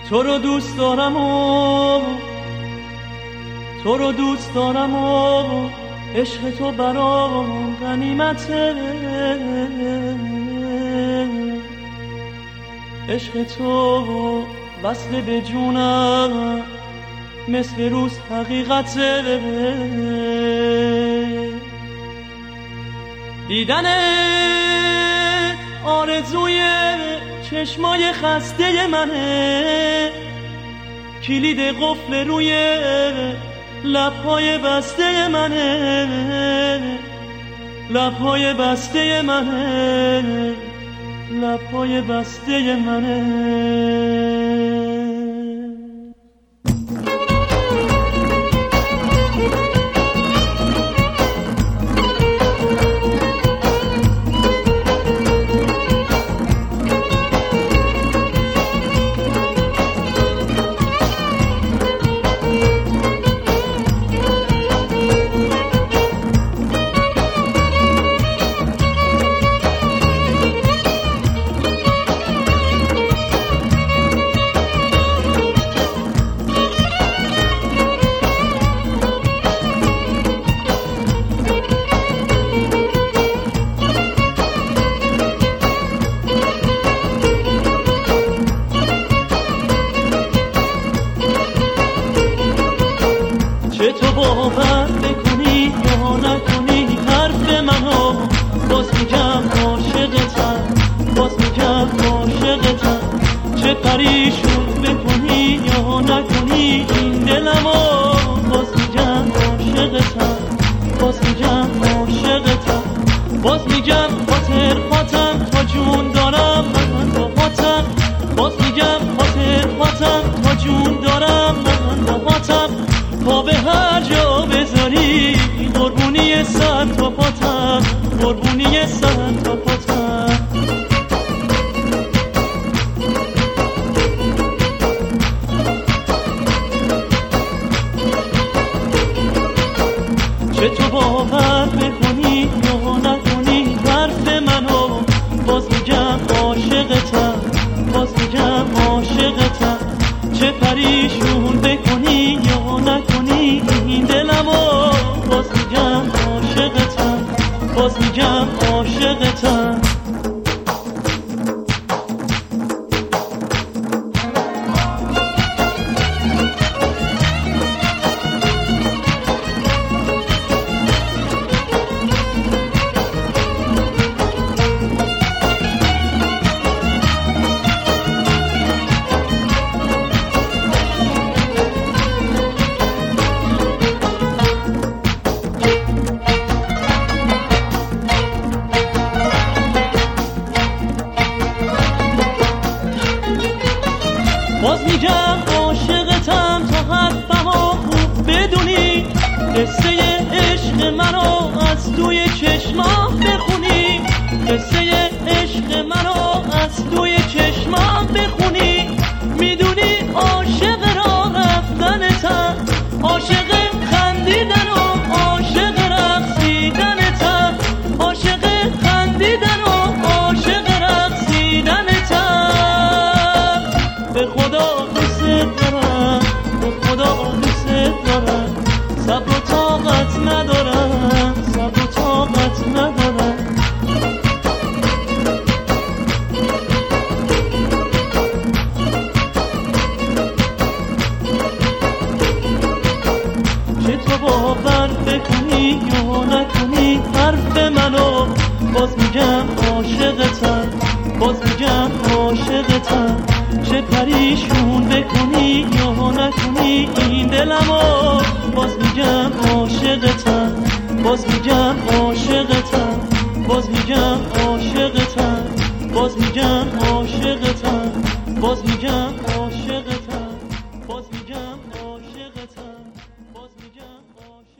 تو رو دوست دارم و تو رو دوست دارم و عشق تو برام غنیمته، عشق تو وصل به جونم مثل روز حقیقته، دیدن آرزوی چشمای خسته منه، کلید قفل روی لبهای بسته منه، لبهای بسته منه، لبهای بسته منه. چه تو باور بکنی یا نکنی حرف منو، باز میگم عاشقتم، باز میگم عاشقتم. چه پریشون بکنی یا نکنی این دلمو، باز میگم عاشقتم، باز میگم عاشقتم. باز میگم خاطر خاطم تا جون دارم من با خاطم، باز میگم خاطر خاطم تا جون دارم من با خاطم. پا به هر جا بذاری قربونی سر تا پاتم، قربونی سر تا پاتم. چه تو باور بکنی یا نکنی حرف منو، باز میگم عاشقتم، باز میگم عاشقتم. چه پریشون بکنی یا نکنی این دلمو، باز میگم عاشقتم، باز میگم عاشقتم. باز میگم عاشقتم تا حرفمو خوب بدونی، قصه عشق منو از توی چشمام بخونی، قصه عشق منو از توی چشمام بخونی. میدونی عاشق را رفتنتم، عاشق خندیدن و عاشق رقصیدنتم، عاشق خندیدن و عاشق رقصیدنتم. به خدا دوست دارم، به خدا دوست دارم. صبر و طاقت ندارم، صبر و طاقت ندارم. چه تو باور بکنی یا نکنی حرف منو، باز میگم عاشقتم، باز میگم عاشقتم. چه پریشون بکنی یا نکنی این دلمو، باز میگم عاشقتم، باز میگم عاشقتم، باز میگم عاشقتم، باز میگم عاشقتم، باز میگم عاشقتم، باز میگم عاشقتم، باز میگم عاشقتم.